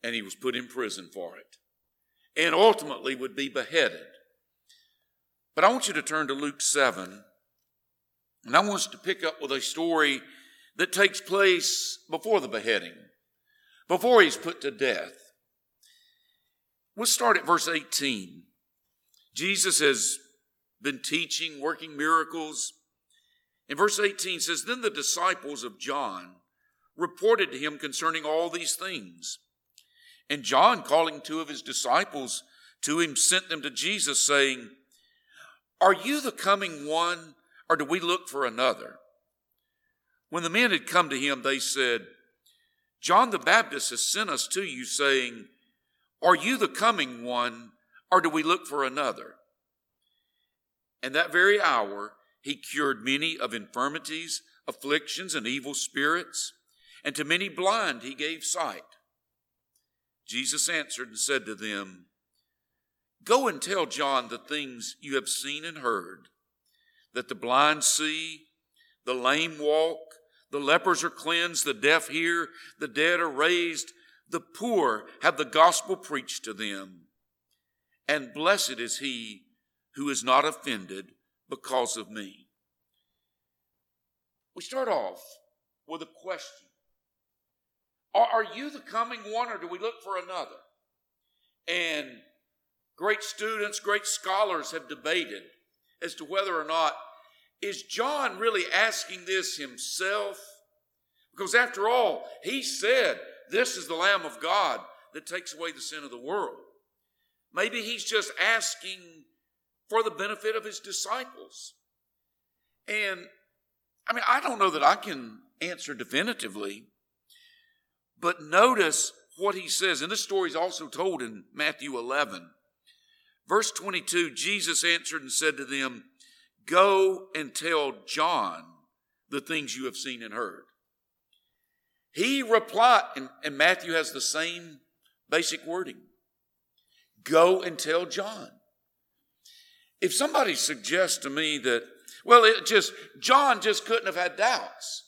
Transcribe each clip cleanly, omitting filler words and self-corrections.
and he was put in prison for it, and ultimately would be beheaded. But I want you to turn to Luke 7, and I want us to pick up with a story that takes place before the beheading, before he's put to death. We'll start at verse 18. Jesus has been teaching, working miracles. In verse 18 says, "Then the disciples of John reported to him concerning all these things. And John, calling two of his disciples to him, sent them to Jesus, saying, 'Are you the coming one, or do we look for another?' When the men had come to him, they said, 'John the Baptist has sent us to you, saying, Are you the coming one, or do we look for another?' And that very hour he cured many of infirmities, afflictions, and evil spirits, and to many blind he gave sight. Jesus answered and said to them, 'Go and tell John the things you have seen and heard, that the blind see, the lame walk, the lepers are cleansed, the deaf hear, the dead are raised, the poor have the gospel preached to them. And blessed is he who is not offended because of me.'" We start off with a question. Are you the coming one, or do we look for another? And great students, great scholars have debated as to whether or not, is John really asking this himself? Because after all, he said, "This is the Lamb of God that takes away the sin of the world." Maybe he's just asking for the benefit of his disciples. And I don't know that I can answer definitively, but notice what he says. And this story is also told in Matthew 11. Verse 22, Jesus answered and said to them, "Go and tell John the things you have seen and heard." He replied, and Matthew has the same basic wording. Go and tell John. If somebody suggests to me that, John just couldn't have had doubts,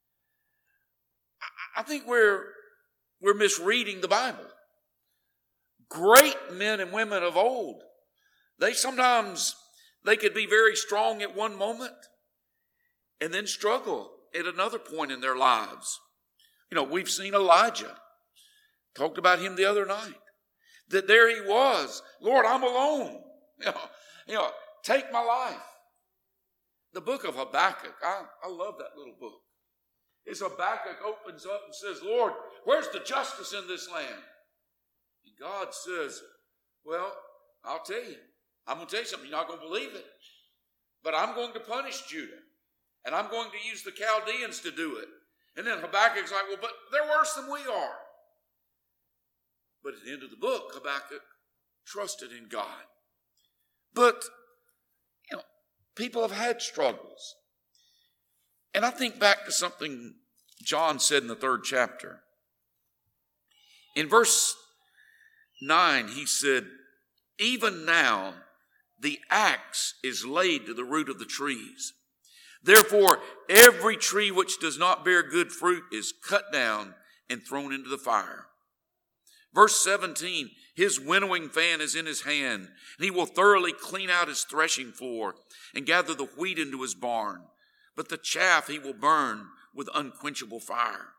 I think we're misreading the Bible. Great men and women of old, they could be very strong at one moment and then struggle at another point in their lives. We've seen Elijah. Talked about him the other night. That there he was. "Lord, I'm alone. Take my life." The book of Habakkuk, I love that little book. As Habakkuk opens up and says, "Lord, where's the justice in this land?" And God says, "Well, I'll tell you. I'm going to tell you something. You're not going to believe it. But I'm going to punish Judah. And I'm going to use the Chaldeans to do it." And then Habakkuk's like, "Well, but they're worse than we are." But at the end of the book, Habakkuk trusted in God. But, people have had struggles. And I think back to something John said in the 3rd chapter. In verse 9, he said, "Even now the axe is laid to the root of the trees. Therefore, every tree which does not bear good fruit is cut down and thrown into the fire." Verse 17, "His winnowing fan is in his hand, and he will thoroughly clean out his threshing floor and gather the wheat into his barn. But the chaff he will burn with unquenchable fire."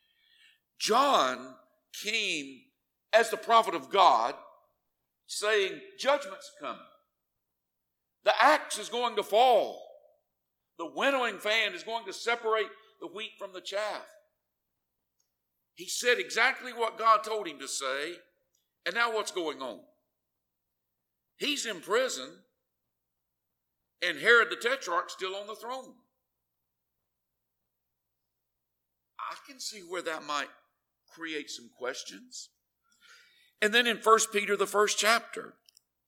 John came as the prophet of God saying, judgment's coming. The axe is going to fall. The winnowing fan is going to separate the wheat from the chaff. He said exactly what God told him to say, and now what's going on? He's in prison, and Herod the Tetrarch's still on the throne. I can see where that might create some questions. And then in 1 Peter, the 1st chapter,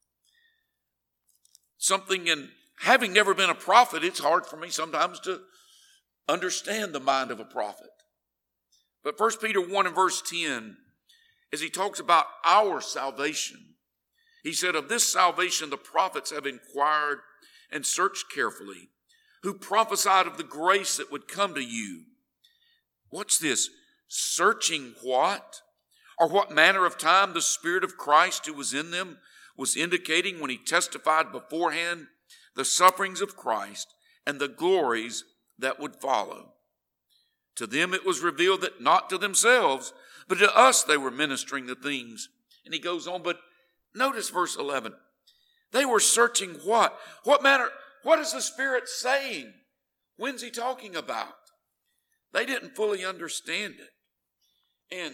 having never been a prophet, it's hard for me sometimes to understand the mind of a prophet. But 1 Peter 1 and verse 10, as he talks about our salvation, he said, "Of this salvation the prophets have inquired and searched carefully, who prophesied of the grace that would come to you." What's this? Searching what? Or what manner of time the Spirit of Christ who was in them was indicating when he testified beforehand the sufferings of Christ and the glories that would follow. To them it was revealed that not to themselves, but to us they were ministering the things. And he goes on, but notice verse 11. They were searching what? What manner? What is the Spirit saying? When's he talking about? They didn't fully understand it. And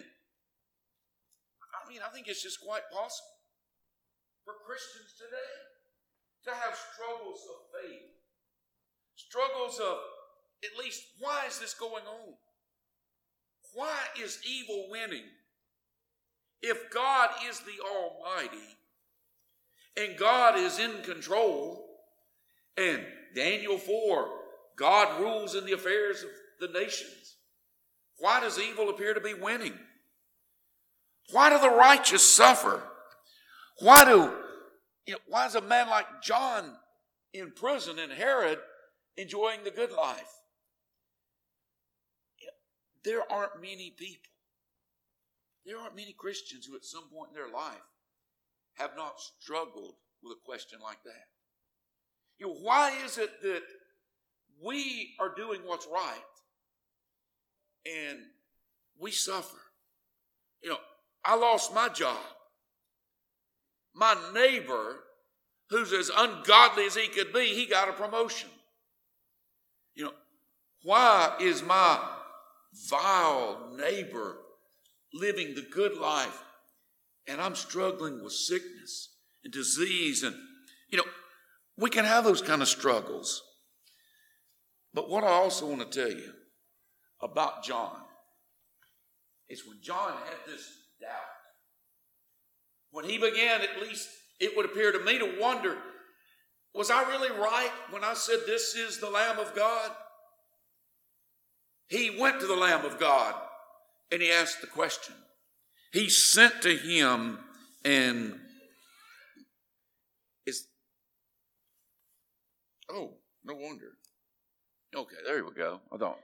I think it's just quite possible for Christians today to have struggles of faith. Struggles of, at least, why is this going on? Why is evil winning? If God is the Almighty and God is in control, and Daniel 4, God rules in the affairs of the nations, why does evil appear to be winning? Why do the righteous suffer? Why is a man like John in prison and Herod enjoying the good life? There aren't many people. There aren't many Christians who at some point in their life have not struggled with a question like that. Why is it that we are doing what's right and we suffer? I lost my job. My neighbor, who's as ungodly as he could be, he got a promotion. Why is my vile neighbor living the good life and I'm struggling with sickness and disease? And, we can have those kind of struggles. But what I also want to tell you about John is when John had this doubt, when he began, at least it would appear to me, to wonder, was I really right when I said this is the Lamb of God? He went to the Lamb of God and he asked the question. He sent to him and no wonder. Okay, there we go.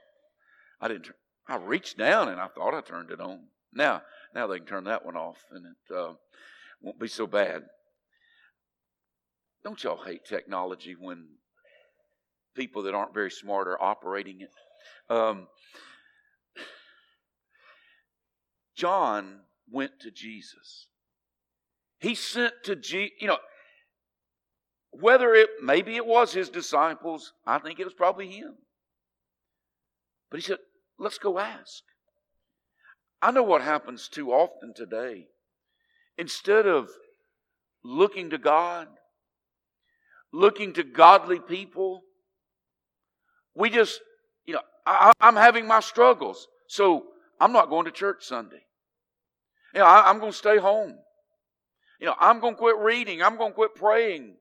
I reached down and I thought I turned it on. Now they can turn that one off and it won't be so bad. Don't y'all hate technology when people that aren't very smart are operating it? John went to Jesus. He sent to Jesus, maybe it was his disciples. I think it was probably him. But he said, let's go ask. I know what happens too often today. Instead of looking to God, looking to godly people, we just, I'm having my struggles, so I'm not going to church Sunday. I'm going to stay home. I'm going to quit reading. I'm going to quit praying.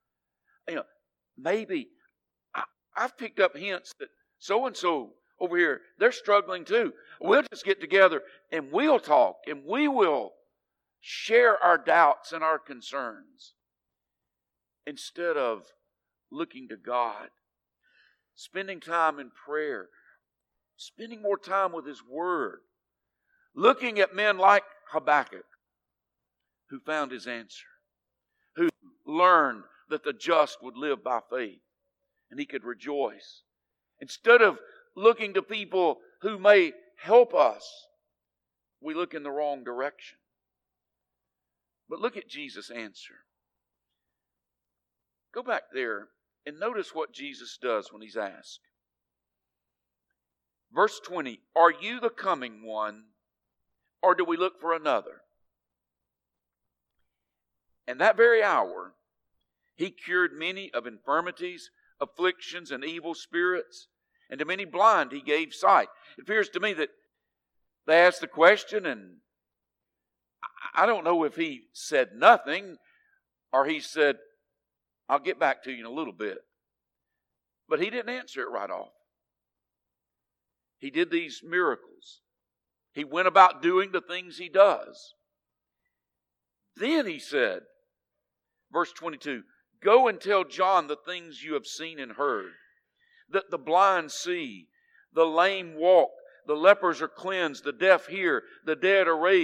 Maybe I've picked up hints that so-and-so over here, they're struggling too. We'll just get together and we'll talk and we will share our doubts and our concerns instead of looking to God, spending time in prayer, spending more time with His Word, looking at men like Habakkuk who found his answer, who learned that the just would live by faith and he could rejoice. Instead of looking to people who may help us, we look in the wrong direction. But look at Jesus' answer. Go back there and notice what Jesus does when He's asked. Verse 20, are you the coming one, or do we look for another? And that very hour, He cured many of infirmities, afflictions, and evil spirits, and to many blind He gave sight. It appears to me that they asked the question, and I don't know if He said nothing, or He said, I'll get back to you in a little bit. But He didn't answer it right off. He did these miracles. He went about doing the things He does. Then He said, verse 22, go and tell John the things you have seen and heard, that the blind see, the lame walk, the lepers are cleansed, the deaf hear, the dead are raised,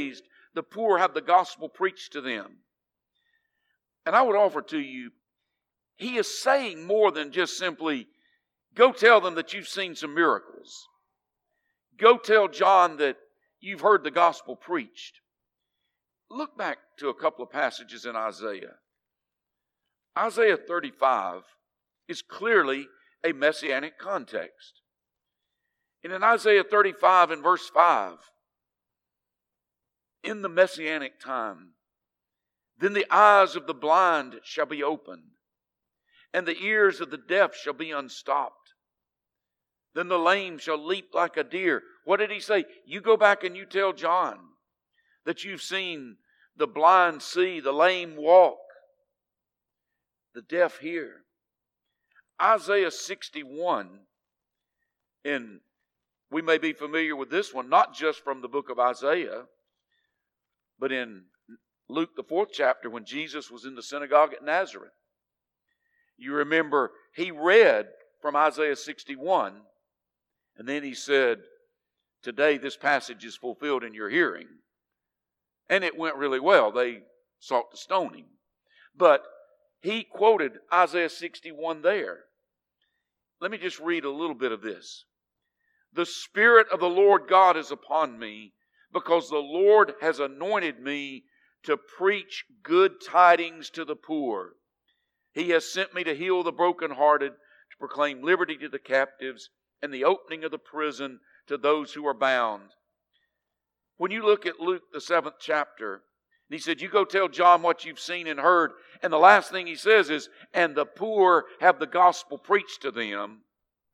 the poor have the gospel preached to them. And I would offer to you, he is saying more than just simply, go tell them that you've seen some miracles. Go tell John that you've heard the gospel preached. Look back to a couple of passages in Isaiah. Isaiah 35 is clearly a messianic context. And in Isaiah 35 and verse 5, in the messianic time, then the eyes of the blind shall be opened, and the ears of the deaf shall be unstopped. Then the lame shall leap like a deer. What did he say? You go back and you tell John that you've seen the blind see, the lame walk, the deaf hear. Isaiah 61, and we may be familiar with this one, not just from the book of Isaiah, but in Luke, the 4th chapter, when Jesus was in the synagogue at Nazareth. You remember he read from Isaiah 61, and then he said, today this passage is fulfilled in your hearing. And it went really well. They sought to stone him. But he quoted Isaiah 61 there. Let me just read a little bit of this. The Spirit of the Lord God is upon me, because the Lord has anointed me to preach good tidings to the poor. He has sent me to heal the brokenhearted, to proclaim liberty to the captives, and the opening of the prison to those who are bound. When you look at Luke, the 7th chapter, he said, you go tell John what you've seen and heard. And the last thing he says is, and the poor have the gospel preached to them.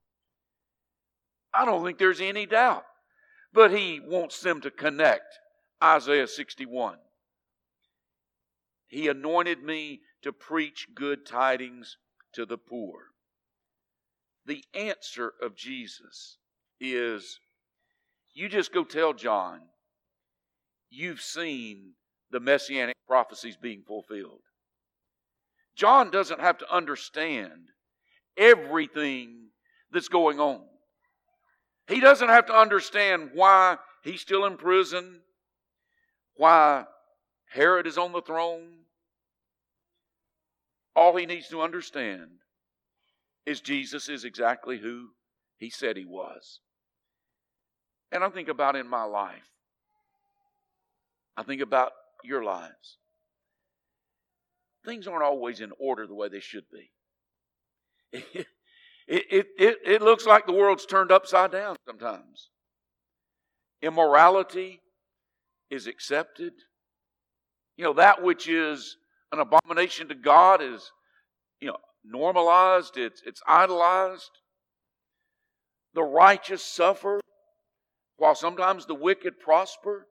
I don't think there's any doubt. But he wants them to connect Isaiah 61. He anointed me to preach good tidings to the poor. The answer of Jesus is, you just go tell John you've seen the messianic prophecies being fulfilled. John doesn't have to understand everything that's going on. He doesn't have to understand why he's still in prison, why Herod is on the throne. All he needs to understand is Jesus is exactly who he said he was. And I think about in my life. I think about your lives. Things aren't always in order the way they should be. It looks like the world's turned upside down sometimes. Immorality is accepted. That which is an abomination to God is, normalized. It's idolized. The righteous suffer, while sometimes the wicked prosper.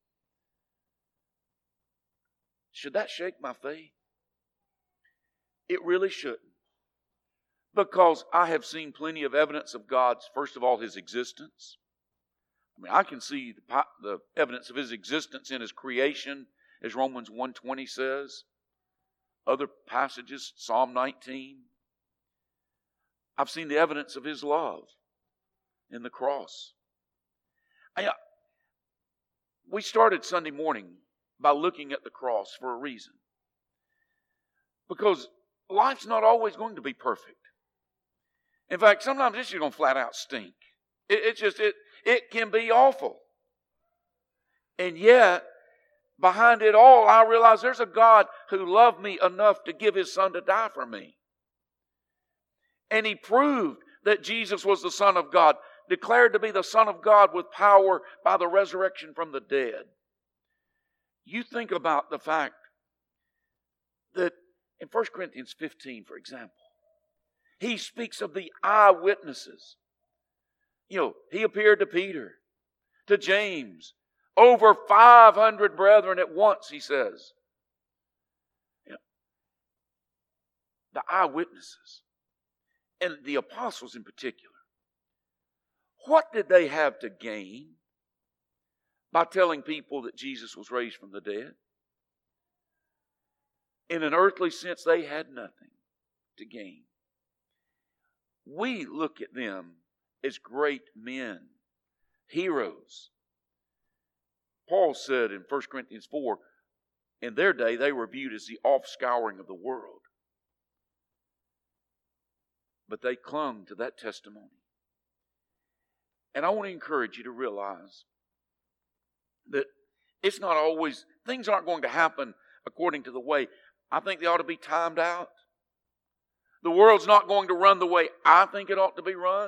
Should that shake my faith? It really shouldn't. Because I have seen plenty of evidence of God's, first of all, His existence. I can see the evidence of His existence in His creation, as Romans 1:20 says. Other passages, Psalm 19. I've seen the evidence of His love in the cross. We started Sunday morning by looking at the cross for a reason. Because life's not always going to be perfect. In fact, sometimes it's just going to flat out stink. It can be awful. And yet, behind it all, I realize there's a God who loved me enough to give His Son to die for me. And He proved that Jesus was the Son of God, declared to be the Son of God with power by the resurrection from the dead. You think about the fact that in 1 Corinthians 15, for example, he speaks of the eyewitnesses. He appeared to Peter, to James, over 500 brethren at once, he says. The eyewitnesses, and the apostles in particular. What did they have to gain by telling people that Jesus was raised from the dead? In an earthly sense, they had nothing to gain. We look at them as great men, heroes. Paul said in 1 Corinthians 4, in their day they were viewed as the offscouring of the world. But they clung to that testimony. And I want to encourage you to realize that it's not always, things aren't going to happen according to the way I think they ought to be timed out. The world's not going to run the way I think it ought to be run.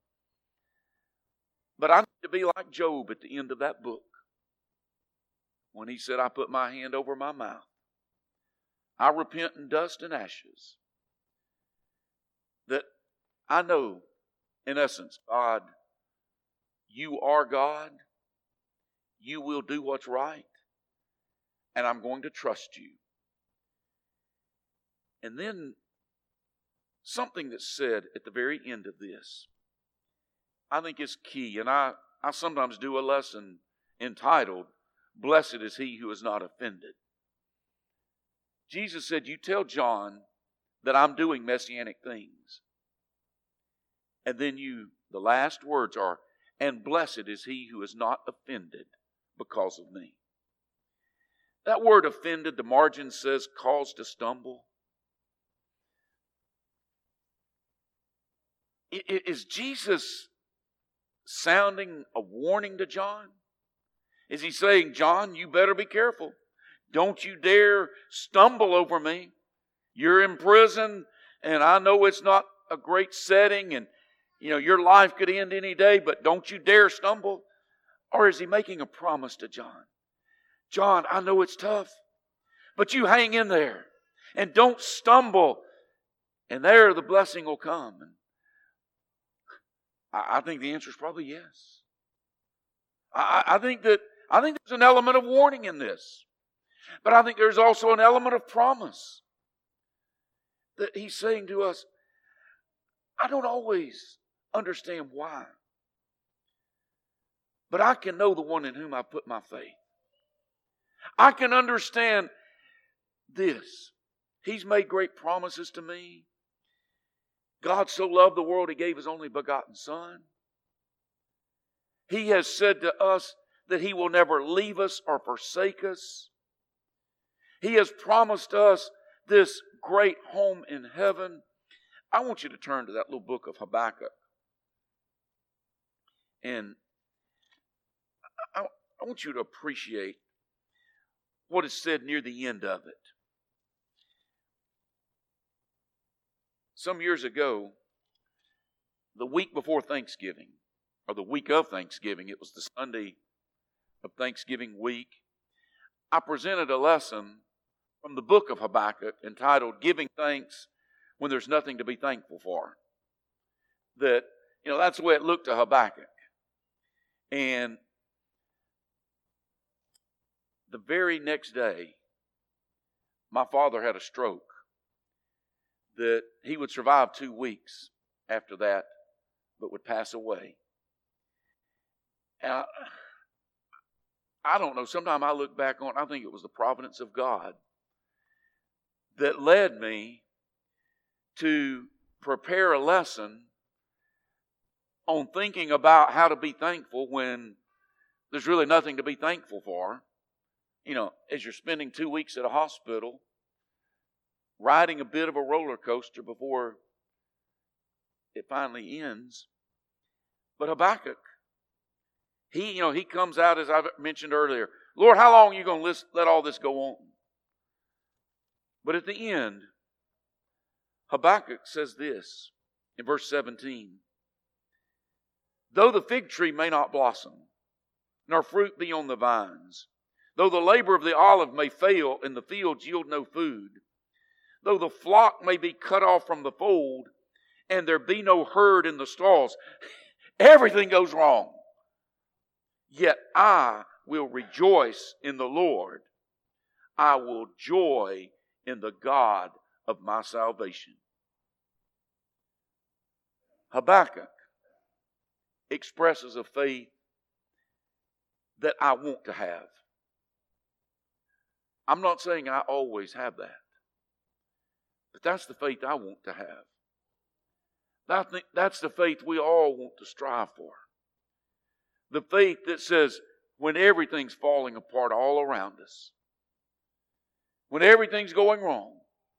But I need to be like Job at the end of that book, when he said, I put my hand over my mouth. I repent in dust and ashes. That I know, in essence, God, you are God. You will do what's right. And I'm going to trust you. And then something that's said at the very end of this, I think is key. And I sometimes do a lesson entitled, Blessed is he who is not offended. Jesus said, you tell John that I'm doing messianic things. And then the last words are, and blessed is he who is not offended because of me. That word offended, the margin says, caused to stumble. Is Jesus sounding a warning to John? Is he saying, John, you better be careful. Don't you dare stumble over me. You're in prison, and I know it's not a great setting, and your life could end any day, but don't you dare stumble. Or is he making a promise to John? John, I know it's tough, but you hang in there and don't stumble, and there the blessing will come. And I think the answer is probably yes. I think there's an element of warning in this. But I think there's also an element of promise. That he's saying to us, I don't always understand why. But I can know the one in whom I put my faith. I can understand this. He's made great promises to me. God so loved the world, He gave His only begotten Son. He has said to us that He will never leave us or forsake us. He has promised us this great home in heaven. I want you to turn to that little book of Habakkuk. And I want you to appreciate what is said near the end of it. Some years ago, the week before Thanksgiving, or the week of Thanksgiving, it was the Sunday of Thanksgiving week, I presented a lesson from the book of Habakkuk entitled Giving Thanks When There's Nothing to Be Thankful For. That, that's the way it looked to Habakkuk. And the very next day, my father had a stroke. That he would survive 2 weeks after that, but would pass away. And I don't know, sometimes I look back on, I think it was the providence of God that led me to prepare a lesson on thinking about how to be thankful when there's really nothing to be thankful for. As you're spending 2 weeks at a hospital, riding a bit of a roller coaster before it finally ends. But Habakkuk, he comes out, as I mentioned earlier, Lord, how long are you going to let all this go on? But at the end, Habakkuk says this in verse 17. Though the fig tree may not blossom, nor fruit be on the vines, though the labor of the olive may fail and the fields yield no food, though the flock may be cut off from the fold and there be no herd in the stalls, everything goes wrong. Yet I will rejoice in the Lord. I will joy in the God of my salvation. Habakkuk expresses a faith that I want to have. I'm not saying I always have that. But that's the faith I want to have. I think that's the faith we all want to strive for. The faith that says, when everything's falling apart all around us, when everything's going wrong,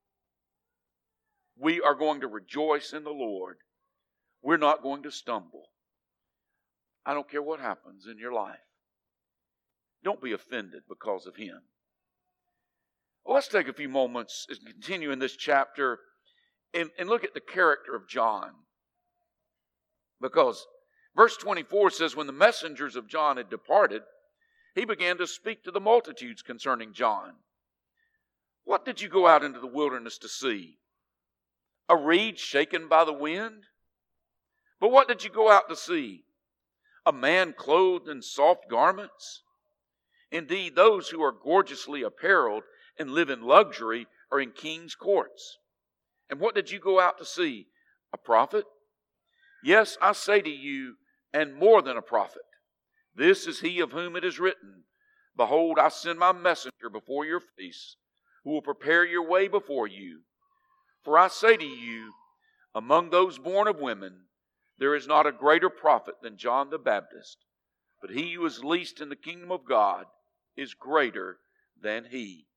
we are going to rejoice in the Lord. We're not going to stumble. I don't care what happens in your life. Don't be offended because of Him. Well, let's take a few moments and continue in this chapter and look at the character of John. Because verse 24 says, when the messengers of John had departed, he began to speak to the multitudes concerning John. What did you go out into the wilderness to see? A reed shaken by the wind? But what did you go out to see? A man clothed in soft garments? Indeed, those who are gorgeously apparelled and live in luxury are in king's courts. And what did you go out to see? A prophet? Yes, I say to you, and more than a prophet. This is he of whom it is written, Behold, I send my messenger before your face, who will prepare your way before you. For I say to you, among those born of women, there is not a greater prophet than John the Baptist, but he who is least in the kingdom of God is greater than he.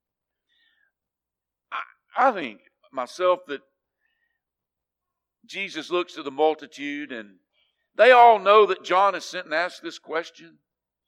I think myself that Jesus looks to the multitude and they all know that John is sent and asked this question.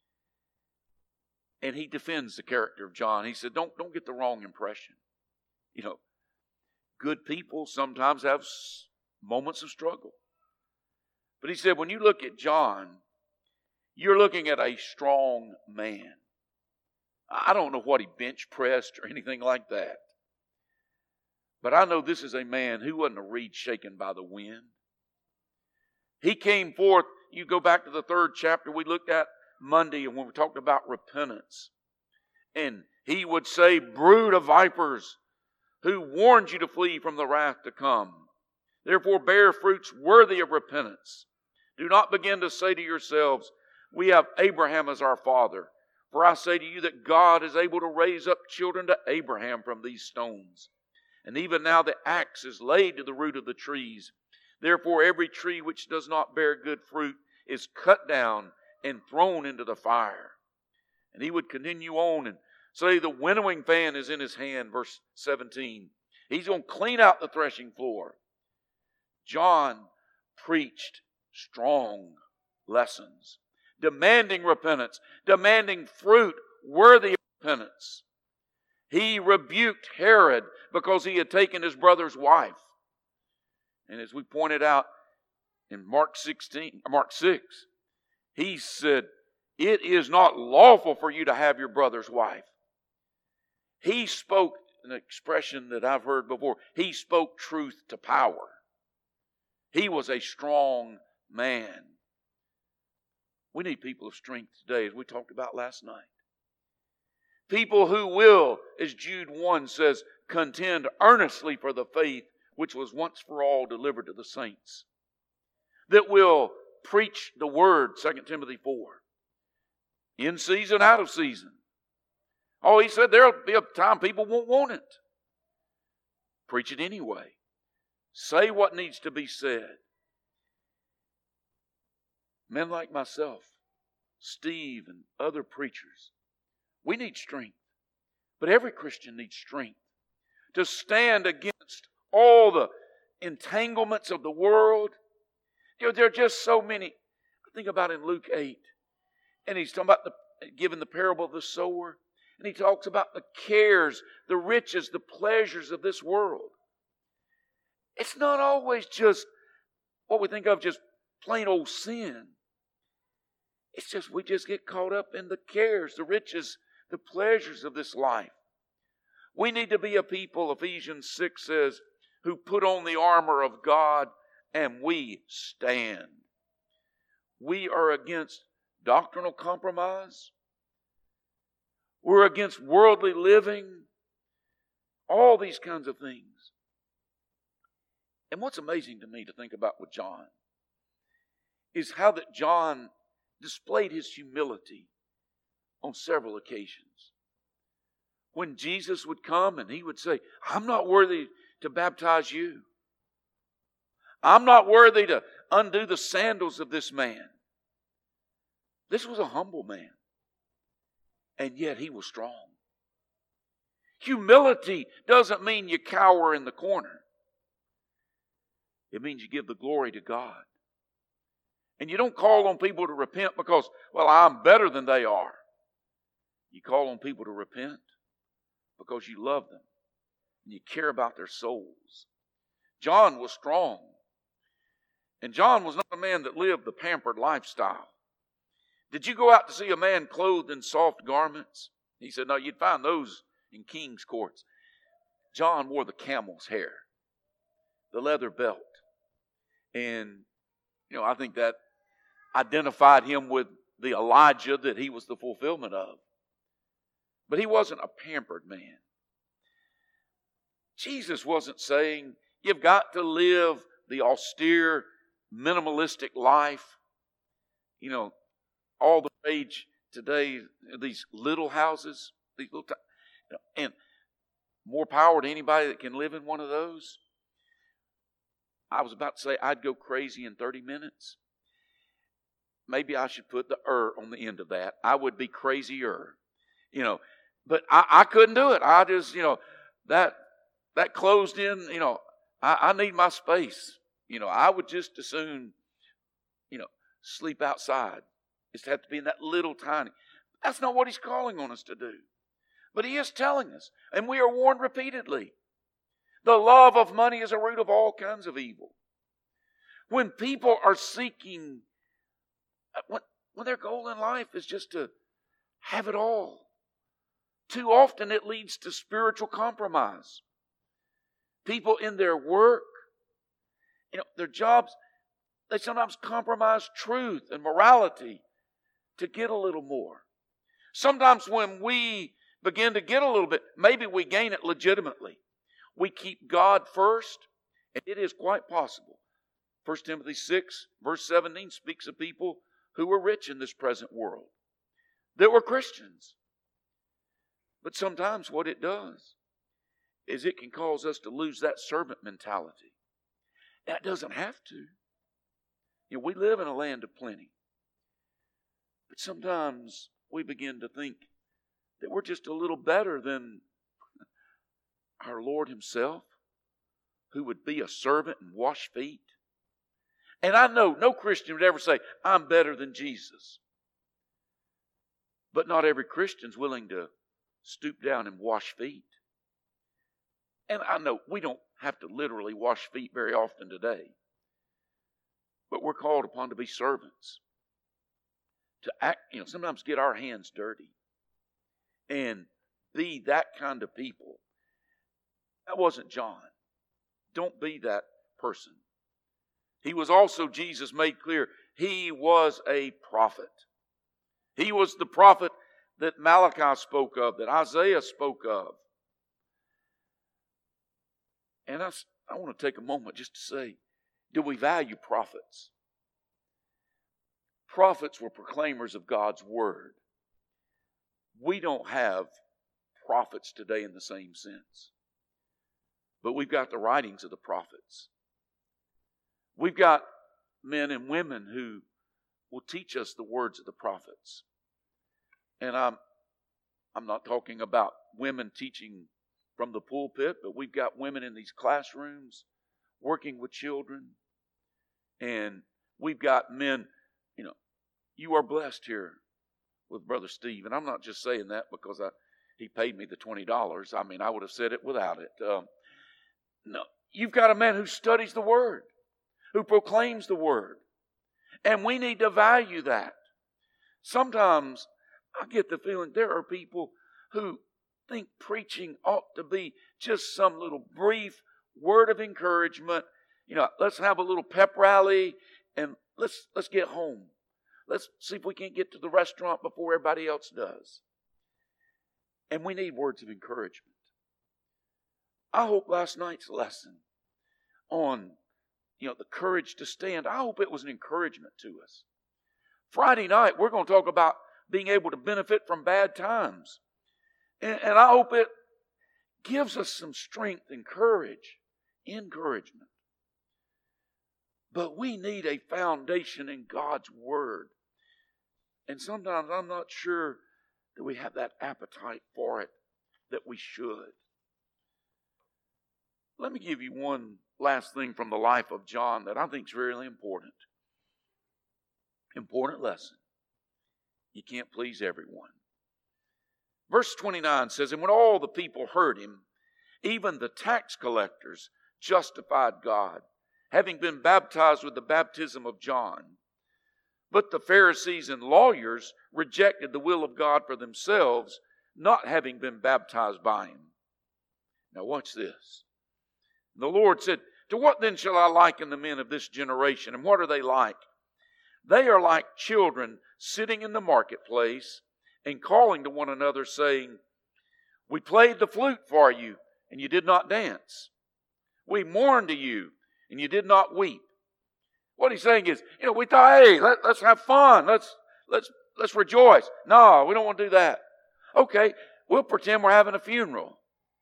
And he defends the character of John. He said, don't get the wrong impression. You know, good people sometimes have moments of struggle. But he said, when you look at John, you're looking at a strong man. I don't know what he bench pressed or anything like that. But I know this is a man who wasn't a reed shaken by the wind. He came forth. You go back to the 3rd chapter we looked at Monday and when we talked about repentance. And he would say, brood of vipers, who warned you to flee from the wrath to come. Therefore bear fruits worthy of repentance. Do not begin to say to yourselves, we have Abraham as our father. For I say to you that God is able to raise up children to Abraham from these stones. And even now the axe is laid to the root of the trees. Therefore every tree which does not bear good fruit is cut down and thrown into the fire. And he would continue on and say the winnowing fan is in his hand, verse 17. He's going to clean out the threshing floor. John preached strong lessons, demanding repentance, demanding fruit worthy of repentance. He rebuked Herod because he had taken his brother's wife. And as we pointed out in Mark 6, he said, it is not lawful for you to have your brother's wife. He spoke an expression that I've heard before. He spoke truth to power. He was a strong man. We need people of strength today, as we talked about last night. People who will, as Jude 1 says, contend earnestly for the faith which was once for all delivered to the saints. That will preach the word, 2 Timothy 4. In season, out of season. Oh, he said there'll be a time people won't want it. Preach it anyway. Say what needs to be said. Men like myself, Steve, and other preachers, we need strength. But every Christian needs strength to stand against all the entanglements of the world. You know, there are just so many. I think about in Luke 8, and he's talking about giving the parable of the sower, and he talks about the cares, the riches, the pleasures of this world. It's not always just what we think of just plain old sin. It's just we just get caught up in the cares, the riches, the pleasures of this life. We need to be a people, Ephesians 6 says, who put on the armor of God and we stand. We are against doctrinal compromise. We're against worldly living. All these kinds of things. And what's amazing to me to think about with John is how that John displayed his humility on several occasions. When Jesus would come and he would say, I'm not worthy to baptize you. I'm not worthy to undo the sandals of this man. This was a humble man. and yet he was strong. Humility doesn't mean you cower in the corner. It means you give the glory to God. And you don't call on people to repent because, well, I'm better than they are. You call on people to repent because you love them and you care about their souls. John was strong. And John was not a man that lived the pampered lifestyle. Did you go out to see a man clothed in soft garments? He said, no, you'd find those in king's courts. John wore the camel's hair, the leather belt. And, I think that identified him with the Elijah that he was the fulfillment of. But he wasn't a pampered man. Jesus wasn't saying you've got to live the austere, minimalistic life. All the rage today, these little houses, these little, and more power to anybody that can live in one of those. I was about to say I'd go crazy in 30 minutes. Maybe I should put the on the end of that. I would be crazier, But I couldn't do it. I just, that closed in, I need my space. I would just as soon, sleep outside. It's have to be in that little tiny. That's not what he's calling on us to do. But he is telling us, and we are warned repeatedly. The love of money is a root of all kinds of evil. When people are seeking, when their goal in life is just to have it all, too often it leads to spiritual compromise. People in their work, their jobs, they sometimes compromise truth and morality to get a little more. Sometimes when we begin to get a little bit, maybe we gain it legitimately. We keep God first, and it is quite possible. 1 Timothy 6, verse 17 speaks of people who were rich in this present world, that were Christians. But sometimes what it does is it can cause us to lose that servant mentality. That doesn't have to. We live in a land of plenty. But sometimes we begin to think that we're just a little better than our Lord Himself, who would be a servant and wash feet. And I know no Christian would ever say, I'm better than Jesus. But not every Christian's willing to stoop down and wash feet. And I know we don't have to literally wash feet very often today. But we're called upon to be servants. To act, sometimes get our hands dirty. And be that kind of people. That wasn't John. Don't be that person. He was also, Jesus made clear, he was a prophet. He was the prophet that Malachi spoke of, that Isaiah spoke of. And I want to take a moment just to say, do we value prophets? Prophets were proclaimers of God's word. We don't have prophets today in the same sense. But we've got the writings of the prophets. We've got men and women who will teach us the words of the prophets. And I'm not talking about women teaching from the pulpit, but we've got women in these classrooms working with children. And we've got men, you are blessed here with Brother Steve. And I'm not just saying that because he paid me the $20. I would have said it without it. No, you've got a man who studies the Word, who proclaims the Word. And we need to value that. Sometimes I get the feeling there are people who think preaching ought to be just some little brief word of encouragement. Let's have a little pep rally and let's get home. Let's see if we can't get to the restaurant before everybody else does. And we need words of encouragement. I hope last night's lesson on, the courage to stand, I hope it was an encouragement to us. Friday night, we're going to talk about being able to benefit from bad times. And I hope it gives us some strength and courage, encouragement. But we need a foundation in God's Word. And sometimes I'm not sure Do we have that appetite for it that we should? Let me give you one last thing from the life of John that I think is really important. Important lesson. You can't please everyone. Verse 29 says, and when all the people heard him, even the tax collectors justified God, having been baptized with the baptism of John. But the Pharisees and lawyers rejected the will of God for themselves, not having been baptized by him. Now watch this. The Lord said, to what then shall I liken the men of this generation? And what are they like? They are like children sitting in the marketplace and calling to one another, saying, we played the flute for you, and you did not dance. We mourned to you, and you did not weep. What he's saying is, we thought, hey, let's have fun. Let's rejoice. No, we don't want to do that. Okay, we'll pretend we're having a funeral.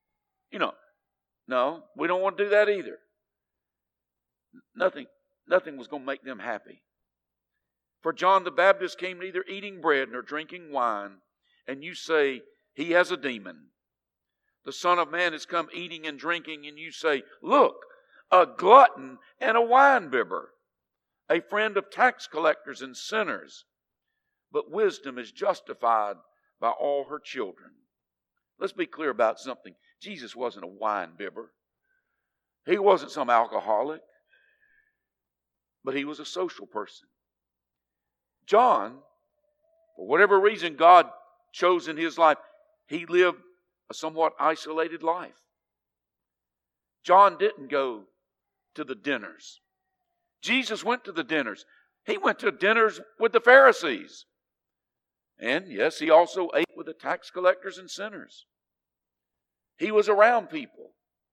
No, we don't want to do that either. Nothing was going to make them happy. For John the Baptist came neither eating bread nor drinking wine, and you say he has a demon. The Son of Man has come eating and drinking, and you say, look, a glutton and a winebibber, a friend of tax collectors and sinners. But wisdom is justified by all her children. Let's be clear about something. Jesus wasn't a winebibber. He wasn't some alcoholic. But he was a social person. John, for whatever reason God chose in his life, he lived a somewhat isolated life. John didn't go to the dinners. Jesus went to the dinners. He went to dinners with the Pharisees. And yes, he also ate with the tax collectors and sinners. He was around people.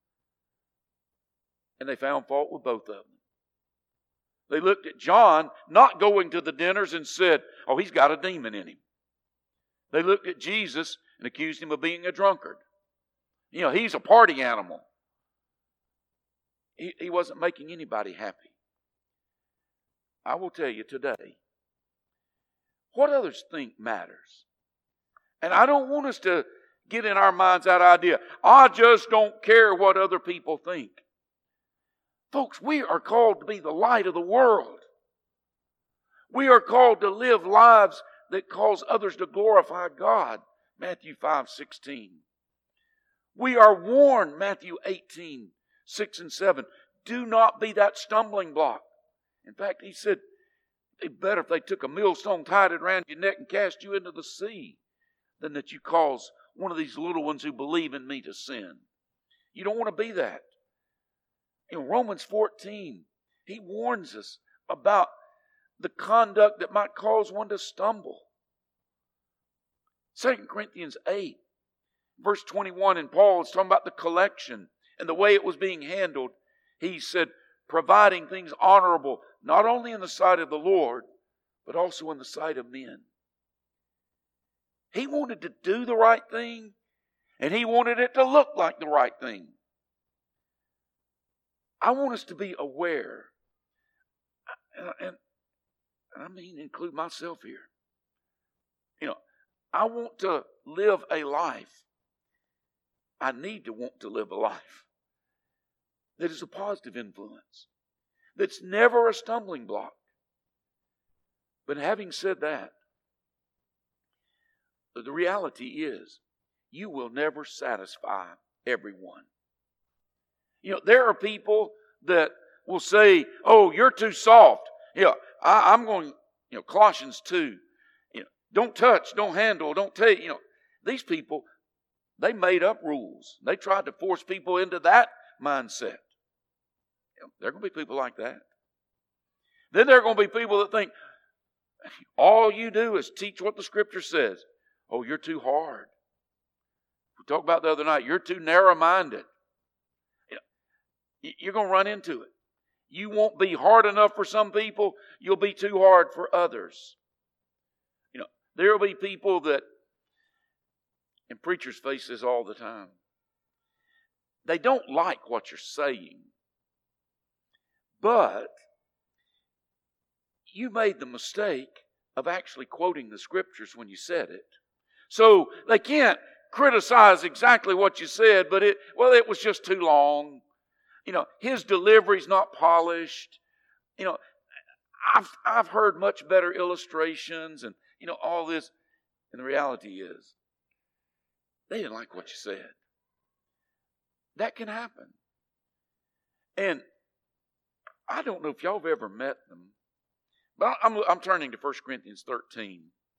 And they found fault with both of them. They looked at John not going to the dinners and said, oh, he's got a demon in him. They looked at Jesus and accused him of being a drunkard. He's a party animal. He wasn't making anybody happy. I will tell you today, what others think matters. And I don't want us to get in our minds that idea, I just don't care what other people think. Folks, we are called to be the light of the world. We are called to live lives that cause others to glorify God. Matthew 5:16. We are warned, Matthew 18:6 and 7. Do not be that stumbling block. In fact, he said, it'd be better if they took a millstone, tied it around your neck, and cast you into the sea than that you cause one of these little ones who believe in me to sin. You don't want to be that. In Romans 14, he warns us about the conduct that might cause one to stumble. 2 Corinthians 8, verse 21, and Paul is talking about the collection and the way it was being handled. He said, providing things honorable, not only in the sight of the Lord, but also in the sight of men. He wanted to do the right thing, and he wanted it to look like the right thing. I want us to be aware, and I mean include myself here. I want to live a life. I need to want to live a life that is a positive influence, that's never a stumbling block. But having said that, the reality is you will never satisfy everyone. There are people that will say, oh, you're too soft. I'm going, Colossians 2. Don't touch, don't handle, don't take. These people, they made up rules. They tried to force people into that mindset. There are going to be people like that. Then there are going to be people that think, all you do is teach what the Scripture says. Oh, you're too hard. We talked about the other night, you're too narrow-minded. You're going to run into it. You won't be hard enough for some people, you'll be too hard for others. There will be people that, and preachers face this all the time, they don't like what you're saying, but you made the mistake of actually quoting the Scriptures when you said it. So they can't criticize exactly what you said, but it was just too long. His delivery's not polished. I've heard much better illustrations and, all this. And the reality is, they didn't like what you said. That can happen. And I don't know if y'all have ever met them, but I'm turning to 1 Corinthians 13.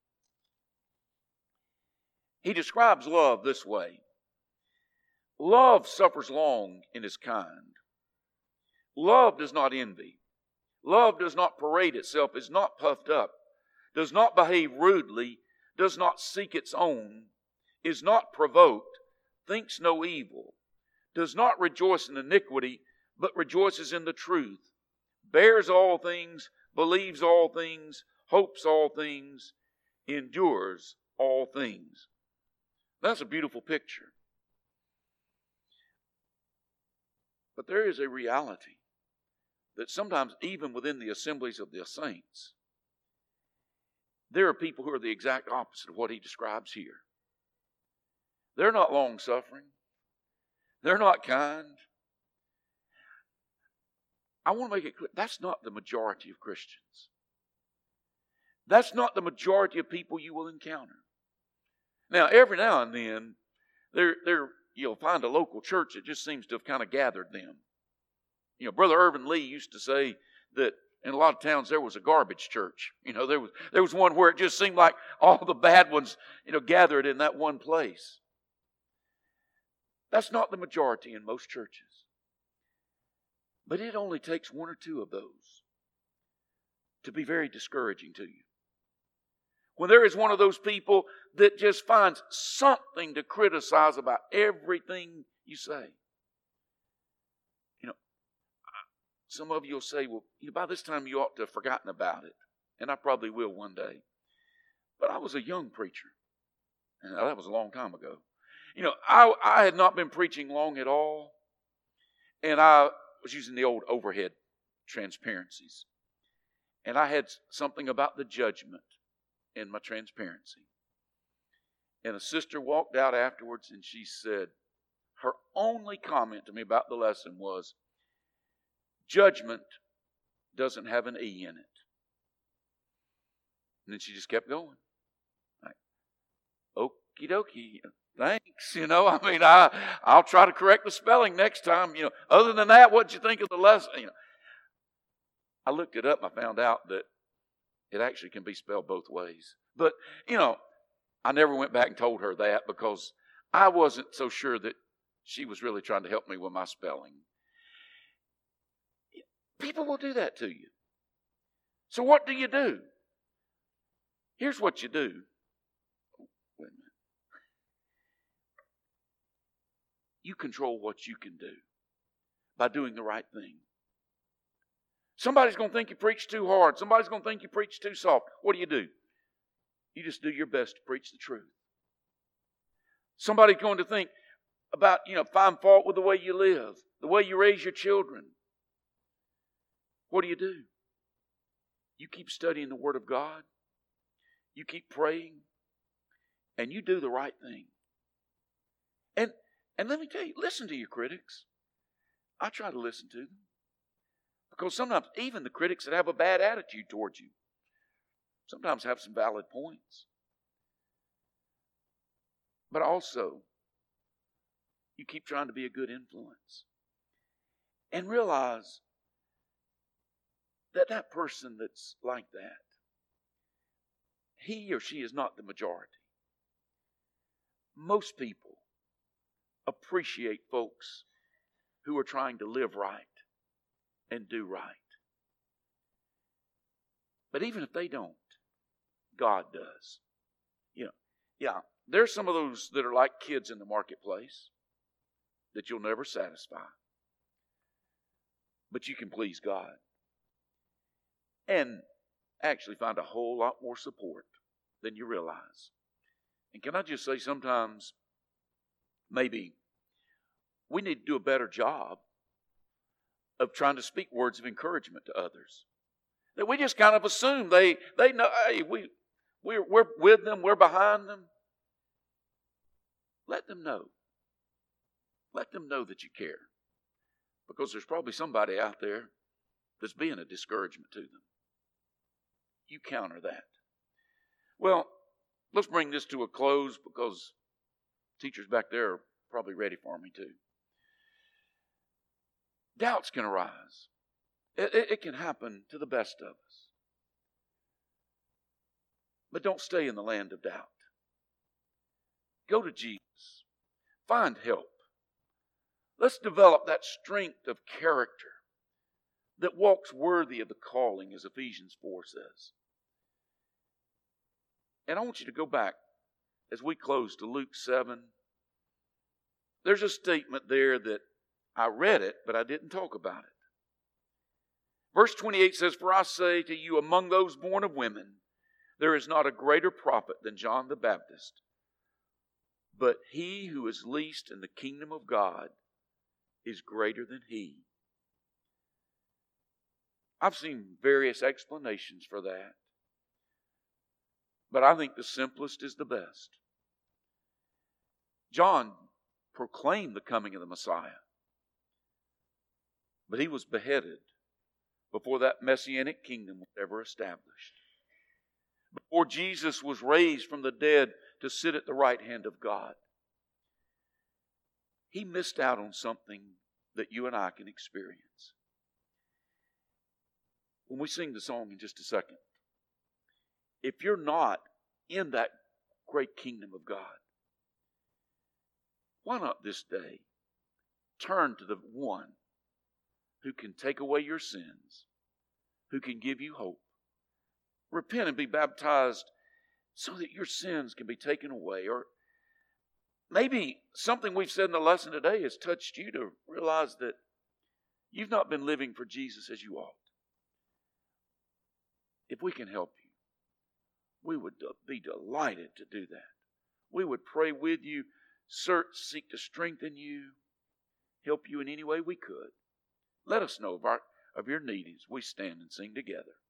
He describes love this way. Love suffers long and is kind. Love does not envy. Love does not parade itself, is not puffed up, does not behave rudely, does not seek its own, is not provoked, thinks no evil, does not rejoice in iniquity, but rejoices in the truth, bears all things, believes all things, hopes all things, endures all things. That's a beautiful picture. But there is a reality that sometimes even within the assemblies of the saints, there are people who are the exact opposite of what he describes here. They're not long-suffering. They're not kind. I want to make it clear, that's not the majority of Christians. That's not the majority of people you will encounter. Now, every now and then, you'll find a local church that just seems to have kind of gathered them. Brother Irvin Lee used to say that in a lot of towns there was a garbage church. There was one where it just seemed like all the bad ones, gathered in that one place. That's not the majority in most churches. But it only takes one or two of those to be very discouraging to you. When there is one of those people that just finds something to criticize about everything you say. Some of you will say, well, by this time you ought to have forgotten about it. And I probably will one day. But I was a young preacher. And that was a long time ago. I had not been preaching long at all. And I was using the old overhead transparencies. And I had something about the judgment in my transparency. And a sister walked out afterwards and she said, her only comment to me about the lesson was, judgment doesn't have an E in it. And then she just kept going. Like, okie dokie, thanks. I'll try to correct the spelling next time. Other than that, what'd you think of the lesson? I looked it up and I found out that it actually can be spelled both ways. But, I never went back and told her that because I wasn't so sure that she was really trying to help me with my spelling. People will do that to you. So what do you do? Here's what you do. Wait a minute. You control what you can do by doing the right thing. Somebody's going to think you preach too hard. Somebody's going to think you preach too soft. What do? You just do your best to preach the truth. Somebody's going to think about, find fault with the way you live, the way you raise your children. What do? You keep studying the Word of God. You keep praying. And you do the right thing. And let me tell you, listen to your critics. I try to listen to them. Because sometimes even the critics that have a bad attitude towards you sometimes have some valid points. But also, you keep trying to be a good influence. And realize that person that's like that, he or she is not the majority. Most people appreciate folks who are trying to live right and do right. But even if they don't, God does. There's some of those that are like kids in the marketplace that you'll never satisfy. But you can please God. And actually find a whole lot more support than you realize. And can I just say, sometimes maybe we need to do a better job of trying to speak words of encouragement to others. That we just kind of assume they know, hey, we're with them, we're behind them. let them know. Let them know that you care. Because there's probably somebody out there that's being a discouragement to them. You counter that. Well, let's bring this to a close because teachers back there are probably ready for me too. Doubts can arise. It can happen to the best of us. But don't stay in the land of doubt. Go to Jesus. Find help. Let's develop that strength of character that walks worthy of the calling, as Ephesians 4 says. And I want you to go back as we close to Luke 7. There's a statement there that I read it, but I didn't talk about it. Verse 28 says, "For I say to you, among those born of women, there is not a greater prophet than John the Baptist. But he who is least in the kingdom of God is greater than he." I've seen various explanations for that. But I think the simplest is the best. John proclaimed the coming of the Messiah. But he was beheaded before that messianic kingdom was ever established. Before Jesus was raised from the dead to sit at the right hand of God. He missed out on something that you and I can experience. When we sing the song in just a second, if you're not in that great kingdom of God, why not this day turn to the one who can take away your sins, who can give you hope. Repent and be baptized so that your sins can be taken away. Or maybe something we've said in the lesson today has touched you to realize that you've not been living for Jesus as you ought. If we can help you, we would be delighted to do that. We would pray with you, seek to strengthen you, help you in any way we could. Let us know of your need as we stand and sing together.